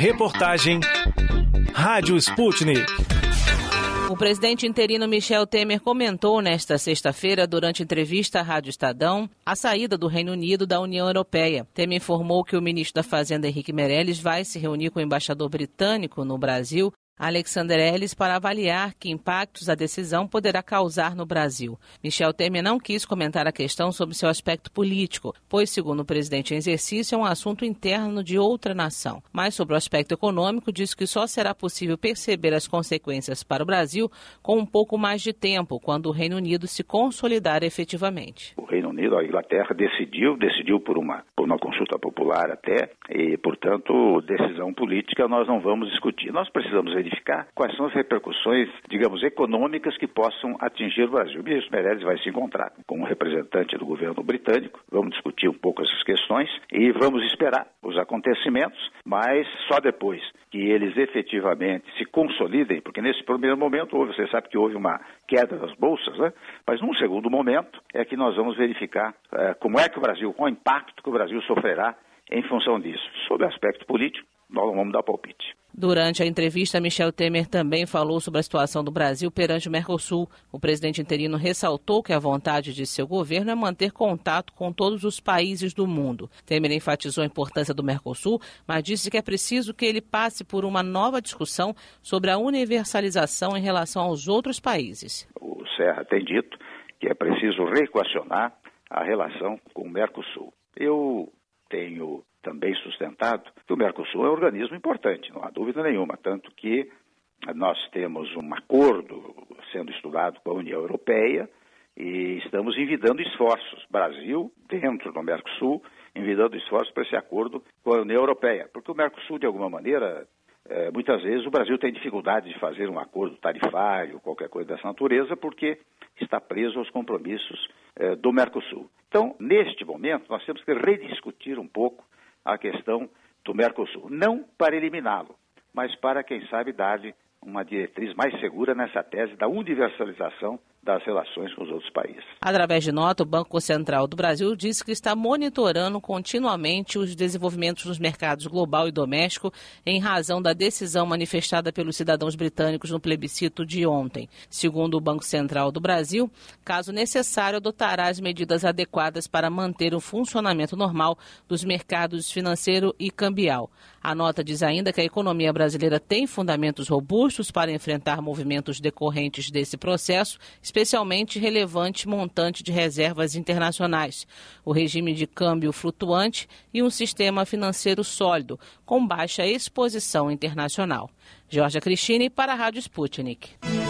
Reportagem Rádio Sputnik. O presidente interino Michel Temer comentou nesta sexta-feira, durante entrevista à Rádio Estadão, a saída do Reino Unido da União Europeia. Temer informou que o ministro da Fazenda, Henrique Meirelles, vai se reunir com o embaixador britânico no Brasil, Alexander Ellis, para avaliar que impactos a decisão poderá causar no Brasil. Michel Temer não quis comentar a questão sobre seu aspecto político, pois, segundo o presidente em exercício, é um assunto interno de outra nação. Mas sobre o aspecto econômico, disse que só será possível perceber as consequências para o Brasil com um pouco mais de tempo, quando o Reino Unido se consolidar efetivamente. O Reino Unido, a Inglaterra, decidiu por uma consulta popular até, e, portanto, decisão política nós não vamos discutir. Nós precisamos verificar quais são as repercussões, digamos, econômicas que possam atingir o Brasil. O ministro Meirelles vai se encontrar com um representante do governo britânico, vamos discutir um pouco essas questões e vamos esperar os acontecimentos, mas só depois que eles efetivamente se consolidem, porque nesse primeiro momento você sabe que houve uma queda das bolsas, né? Mas num segundo momento é que nós vamos verificar como é que o Brasil, qual o impacto que o Brasil sofrerá em função disso. Sob o aspecto político, nós não vamos dar palpite. Durante a entrevista, Michel Temer também falou sobre a situação do Brasil perante o Mercosul. O presidente interino ressaltou que a vontade de seu governo é manter contato com todos os países do mundo. Temer enfatizou a importância do Mercosul, mas disse que é preciso que ele passe por uma nova discussão sobre a universalização em relação aos outros países. O Serra tem dito que é preciso reequacionar a relação com o Mercosul. Eu tenho também sustentado que o Mercosul é um organismo importante, não há dúvida nenhuma, tanto que nós temos um acordo sendo estudado com a União Europeia e estamos envidando esforços, Brasil, dentro do Mercosul, envidando esforços para esse acordo com a União Europeia, porque o Mercosul, de alguma maneira, muitas vezes o Brasil tem dificuldade de fazer um acordo tarifário, qualquer coisa dessa natureza, porque está preso aos compromissos do Mercosul. Então, neste momento, nós temos que rediscutir um pouco a questão do Mercosul. Não para eliminá-lo, mas para, quem sabe, dar-lhe uma diretriz mais segura nessa tese da universalização das relações com os outros países. Através de nota, o Banco Central do Brasil disse que está monitorando continuamente os desenvolvimentos nos mercados global e doméstico em razão da decisão manifestada pelos cidadãos britânicos no plebiscito de ontem. Segundo o Banco Central do Brasil, caso necessário, adotará as medidas adequadas para manter o funcionamento normal dos mercados financeiro e cambial. A nota diz ainda que a economia brasileira tem fundamentos robustos para enfrentar movimentos decorrentes desse processo, especialmente relevante montante de reservas internacionais, o regime de câmbio flutuante e um sistema financeiro sólido, com baixa exposição internacional. Georgia Cristine para a Rádio Sputnik.